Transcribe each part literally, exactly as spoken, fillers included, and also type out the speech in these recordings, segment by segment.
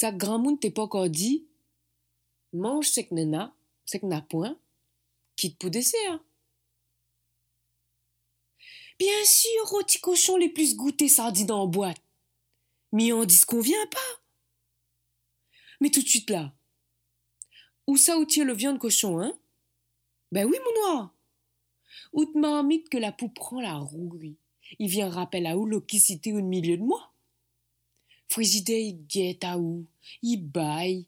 Ça grand monde t'es pas encore dit, mange c'est que nena, c'est que n'a point, quitte pour dessert. Bien sûr, rôti cochon les plus goûtés sardines en boîte. Mais on dit ce qu'on vient pas. Mais tout de suite là, où ça où tire le viande cochon, hein? Ben oui, mon noir. Ou te marmite que la poux prend la rouerie. Il vient rappel à où l'oquicité au milieu de moi. Frigidaire, il guette à où, il baille.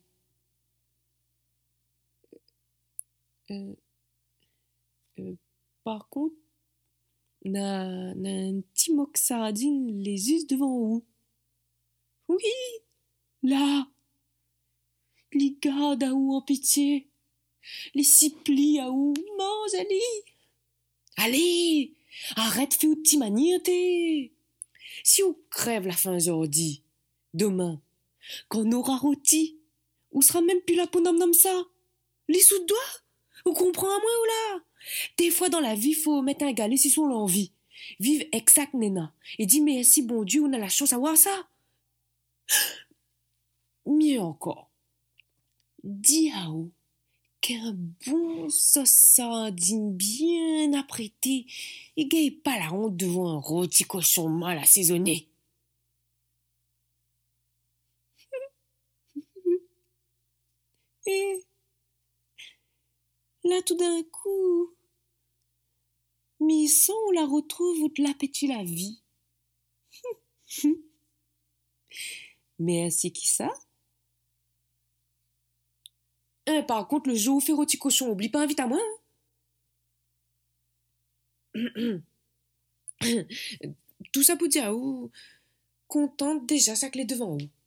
Euh, euh, par contre, n'a, n'a un petit moque sardine les us devant où? Oui, là. Les gardes à où en pitié. Les supplie à où, mange, allez. Allez, arrête, fais ou petit manière, t'es. Si on crève la faim aujourd'hui, demain, quand on aura rôti, on sera même plus là pour nom nom ça. Les sous de doigts, on comprend à moi ou là. Des fois dans la vie, faut mettre un galet si son l'envie. Vive exact nena. Et dis merci bon Dieu, on a la chance à voir ça. Mieux encore. Dis à où qu'un bon sauce sardine bien apprêté, il gagne pas la honte devant un rôti cochon mal assaisonné. Et là tout d'un coup, mi-son, on la retrouve où de l'appétit la vie. Mais ainsi qui ça? Hein, par contre, le jour où fait rôti cochon, oublie pas, invite à moi. Hein. Tout ça pour dire, ou contente déjà, ça que les devant.